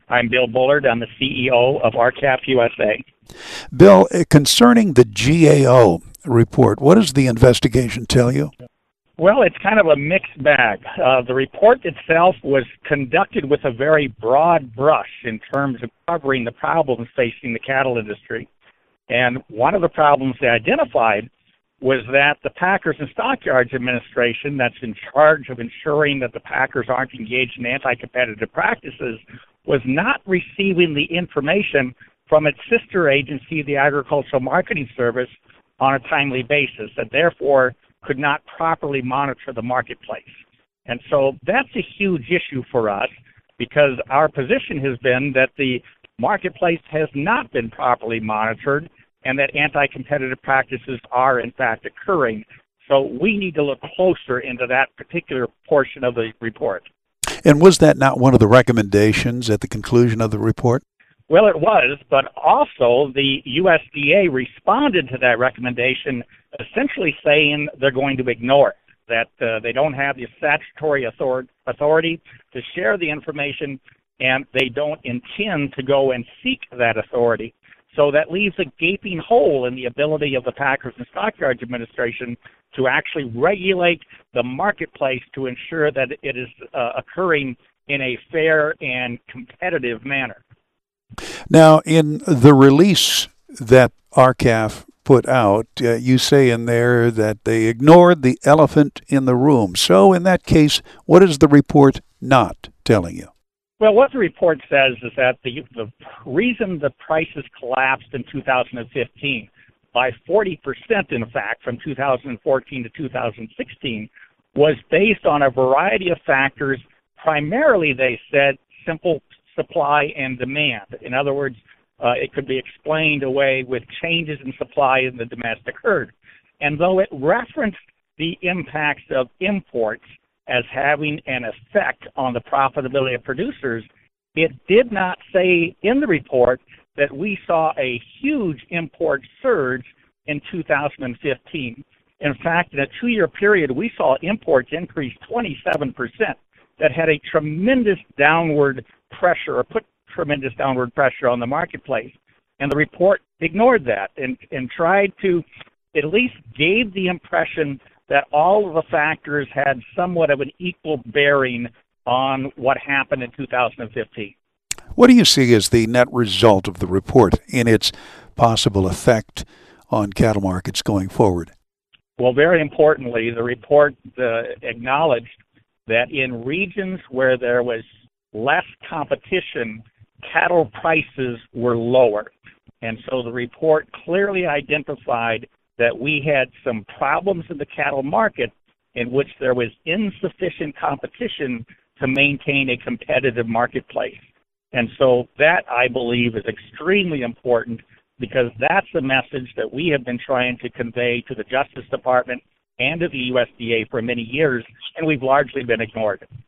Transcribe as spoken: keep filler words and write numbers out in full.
I'm Bill Bullard. I'm the C E O of R C A F U S A. Bill, concerning the G A O report, what does the investigation tell you? Well, it's kind of a mixed bag. Uh, the report itself was conducted with a very broad brush in terms of covering the problems facing the cattle industry. And one of the problems they identified was that the Packers and Stockyards Administration, that's in charge of ensuring that the Packers aren't engaged in anti-competitive practices, was not receiving the information from its sister agency, the Agricultural Marketing Service, on a timely basis, and therefore could not properly monitor the marketplace. And so that's a huge issue for us, because our position has been that the marketplace has not been properly monitored and that anti-competitive practices are in fact occurring. So we need to look closer into that particular portion of the report. And was that not one of the recommendations at the conclusion of the report? Well, it was, but also the U S D A responded to that recommendation essentially saying they're going to ignore it, that uh, they don't have the statutory author- authority to share the information, and they don't intend to go and seek that authority. So that leaves a gaping hole in the ability of the Packers and Stockyards Administration to actually regulate the marketplace to ensure that it is uh, occurring in a fair and competitive manner. Now, in the release that R C A F put out, uh, you say in there that they ignored the elephant in the room. So in that case, what is the report not telling you? Well, what the report says is that the, the reason the prices collapsed in two thousand fifteen by forty percent, in fact, from two thousand fourteen to two thousand sixteen, was based on a variety of factors. Primarily, they said, simple supply and demand. In other words, uh, it could be explained away with changes in supply in the domestic herd. And though it referenced the impacts of imports as having an effect on the profitability of producers, it did not say in the report that we saw a huge import surge in two thousand fifteen. In fact, in a two-year period, we saw imports increase twenty-seven percent. That had a tremendous downward pressure, or put tremendous downward pressure on the marketplace. And the report ignored that and, and tried to, at least gave the impression that all of the factors had somewhat of an equal bearing on what happened in two thousand fifteen. What do you see as the net result of the report in its possible effect on cattle markets going forward? Well, very importantly, the report uh, acknowledged that in regions where there was less competition, cattle prices were lower. And so the report clearly identified that we had some problems in the cattle market in which there was insufficient competition to maintain a competitive marketplace. And so that, I believe, is extremely important, because that's the message that we have been trying to convey to the Justice Department and to the U S D A for many years, and we've largely been ignored.